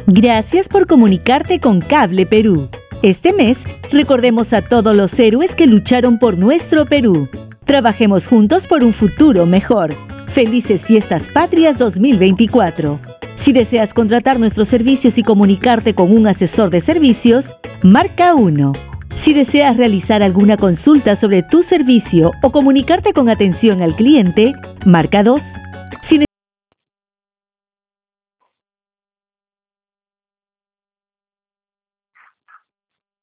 Gracias por comunicarte con Cable Perú. Este mes, recordemos a todos los héroes que lucharon por nuestro Perú. Trabajemos juntos por un futuro mejor. Felices Fiestas Patrias 2024. Si deseas contratar nuestros servicios y comunicarte con un asesor de servicios, marca 1. Si deseas realizar alguna consulta sobre tu servicio o comunicarte con atención al cliente, marca 2.